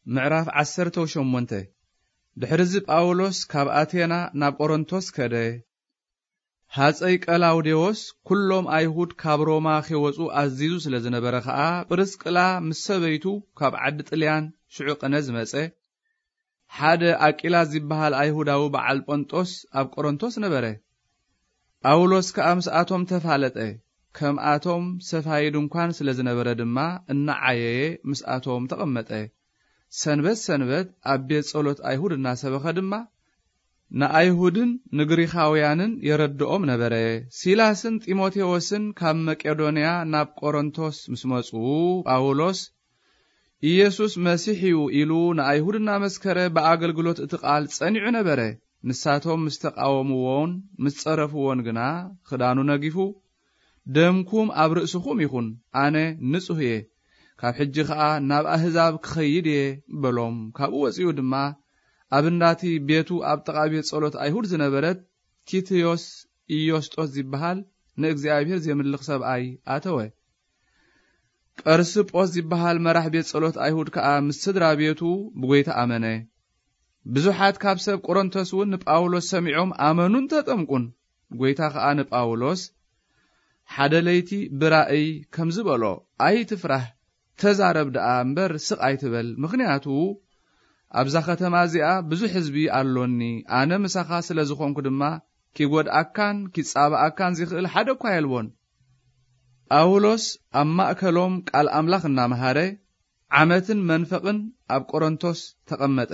معرف 18 دحرز ጳውሎስ ካብ አቴና ናብ ቆሮንቶስ ከደ ሃፀይ ቀላውዴዎስ ኩሎም አይሁድ ካብ ሮማ ኺወጹ አዚዙ ስለዝነበረ ኸኣ ጵርስቅላ ምስ ሰበይቱ ካብ ዓዲ ጥልያን ሽዑ ቀነዝ መጸ ሓደ አቂላ ዝበሃል አይሁዳዊ በዓል ጶንጦስ ኣብ ቆሮንቶስ ነበረ ጳውሎስ ከአምስአቶም ተፋለጠ ከም አቶም ሰፋይ ድንኳን ስለዝነበረ ድማ እናዓየየ ምስአቶም ተቀመጠ ሰንበት ኣብ ቤት ጸሎት አይሁድ እናሰበኸ ድማ ንአይሁድን ንግሪኻውያንን የረድኦም ነበረ ሲላስን ጢሞቴዎስን ካብ መቄዶንያ ናብ ቆሮንቶስ ምስመጹ ጳውሎስ ኢየሱስ መሲሕዩ ኢሉ ንአይሁድና መስከረ በአገልግሎት እትቃል ጸኒዑ ነበረ ንሳቶም ምስተቃወምዎን ምጸረፍዎን ግና ክዳኑ ነጊፉ ደምኩም ኣብ ርእስኹም ይኹን አነ ንጹህ እየ ካብ ሕጂ ኸኣ ናብ አሕዛብ ክኸይድ እየ በሎም ካብኡ ወፂኡ ድማ አብንዳቲ ቤቱ ኣብ ጥቓ ቤት ጸሎት አይሁድ ዝነበረት ቲትዮስ ኢዮስጦስ ዝበሃል ንእግዚአብሔር ዘምልኽ ሰብኣይ ኣተወ ቀርስጶስ ዝበሃል መራሕ ቤት ጸሎት አይሁድ ከኣ ምስ ስድራ ቤቱ ብጎይታ አመነ ብዙሓት ካብ ሰብ ቆሮንቶስ እውን ንጳውሎስ ሰሚዖም አመኑን ተጠምቁን ጎይታ ከኣ ንጳውሎስ ሓደ ለይቲ ብራእይ ከም ዝበሎ ኣይትፍራህ ተዛረብ ደኣ እምበር ስቕ ኣይትበል ምኽንያቱ ኣብዛ ከተማ እዚኣ ብዙሕ ህዝቢ ኣሎኒ ኣነ ምሳኻ ስለ ዝኾንኩ ድማ ኪጎድኣካን ኪጻባኣካን ዝኽእል ሓደ እኳ የልቦን ጳውሎስ ኣብ ማእከሎም ቃል ኣምላኽ እናመሃረ ዓመትን መንፈቕን ኣብ ቆሮንቶስ ተቐመጠ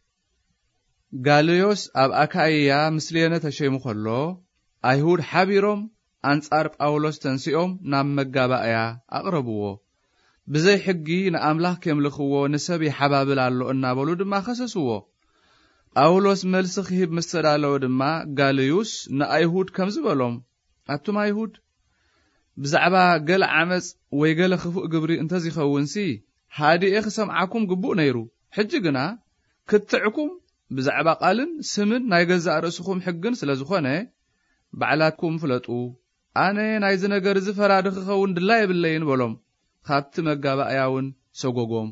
ጋልዮስ ኣብ አካይያ ምስሌነ ተሸይሙ ከሎ አይሁድ ሓቢሮም አንጻር ጳውሎስ ተንሲኦም ናብ መጋባእያ አቅረብዎ ብዘይ ሕጊ ንአምላኽ ከምልኽዎ ንሰብ ይሓባብል ኣሎ እናበሉ ድማ ኸሰስዎ ጳውሎስ መልሲ ክሂብ ምስተዳለወ ድማ ጋልዩስ ንአይሁድ ከም ዝበሎም ኣቱም አይሁድ ብዛዕባ ገለ ዓመፅ ወይ ገለ ክፉእ ግብሪ እንተዚኸውንሲ ሃዲኤ ክሰምዓኩም ግቡእ ነይሩ ሕጂ ግና ክትዕኩም ብዛዕባ ቃልን ስምን ናይ ገዛእ ርእስኹም ሕግን ስለዝኾነ ባዕላትኩም ፍለጡ አነ ናይዚ ነገር ዝፈራድ ክኸውን ድላይ የብለይን በሎም ካብቲ መጋባእያውን ሰጎጎም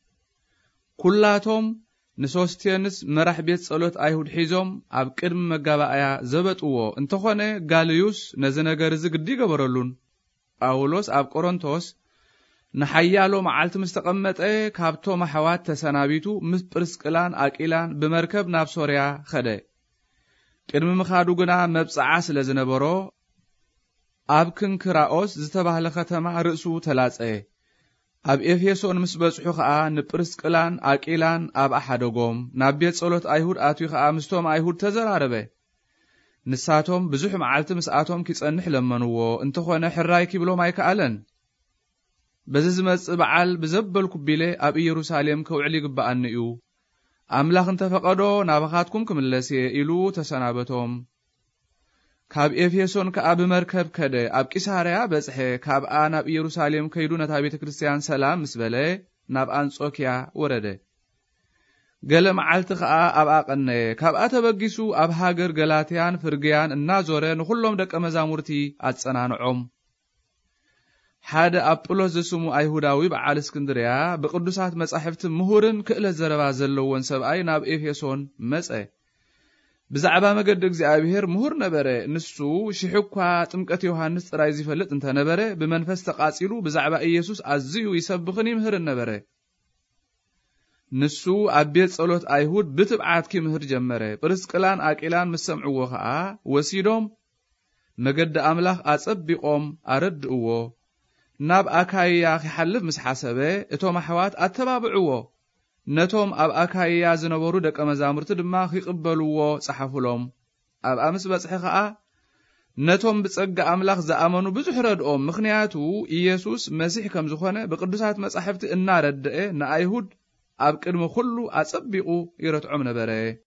ኩላቶም ንሶስቴንስ መራሕ ቤት ጸሎት አይሁድ ሒዞም ኣብ ቅድሚ መጋባእያ ዘበጥዎ እንተኾነ ጋልዩስ ነዚ ነገር ዝግዲ ገበረሉን ጳውሎስ ኣብ ቆሮንቶስ ንሓያሎ መዓልቲ ምስ ተቐመጠ ካብቶም ኣሕዋት ተሰናቢቱ ምስ ጵርስቅላን አቂላን ብመርከብ ናብ ሶርያ ኸደ ቅድሚ ምኻዱ ግና መብጽዓ ስለ ዝነበሮ ኣብ ክንክራኦስ ዝተባህለ ከተማ ርእሱ ተላጸየ ኣብ ኤፌሶን ምስ በጽሑ ኸኣ ንጵርስቅላን አቂላን ኣብ ኣሓደጎም ናብ ቤት ጸሎት አይሁድ ኣትዩ ኸኣ ምስቶም አይሁድ ተዘራረበ ንሳቶም ብዙሕ መዓልቲ ምስኣቶም ኪጸንሕ ለመንዎ እንተኾነ ሕራይ ኪብሎም ኣይከኣለን በዚ ዝመጽእ በዓል ብዘበልኩ ቢለ ኣብ ኢየሩሳሌም ከውዕል ይግባአኒ እዩ አምላኽ እንተፈቐዶ ናባኻትኩም ክምለስ ኢሉ ተሰናበቶም ካብ ኤፌሶን ከኣ ብመርከብ ከደ ኣብ ቂሳርያ በጽሐ ካብኣ ናብ ኢየሩሳሌም ከይዱ ነታ ቤተ ክርስቲያን ሰላም ምስ በለ ናብ አንጾኪያ ወረደ ገለ መዓልቲ ከኣ ኣብኣ ቀነየ ካብኣ ተበጊሱ ኣብ ሃገር ገላትያን ፍርግያን እናዞረ ንኹሎም ደቀ መዛሙርቲ ኣጸናንዖም ሓደ አጵሎስ ዝስሙ አይሁዳዊ በዓል እስክንድርያ ብቅዱሳት መጻሕፍቲ ምሁርን ክእለት ዘረባ ዘለዎን ሰብኣይ ናብ ኤፌሶን መጸ ብዛዕባ መገዲ እግዚአብሔር ምሁር ነበረ ንሱ ሽሕኳ ጥምቀት ዮሐንስ ጥራይ ዝፈልጥ እንተነበረ ብመንፈስ ተቃጺሉ ብዛዕባ ኢየሱስ አዝዩ ይሰብኽን ይምህርን ነበረ ንሱ ኣብ ቤት ጸሎት አይሁድ ብትብዓት ኪምህር ጀመረ ጵርስቅላን አቂላን ምስ ሰምዕዎ ኸኣ ወሲዶም መገዲ አምላኽ አጸቢቆም አረድእዎ ናብ አካይያ ኺሓልፍ ምስ ሓሰበ እቶም ኣሕዋት ኣተባብዕዎ ነቶም ኣብ አካይያ ዝነበሩ ደቀ መዛሙርቲ ድማ ኺቅበልዎ ጸሓፍሎም ኣብ ምስ በጽሐ ኸኣ ነቶም ብጸጋ አምላኽ ዝኣመኑ ብዙሕ ረድኦም ምኽንያቱ ኢየሱስ መሲሕ ከም ዝኾነ ብቅዱሳት መጻሕፍቲ እናረድአ ንአይሁድ ኣብ ቅድሚ ኩሉ አጸቢቁ ይረትዖም ነበረ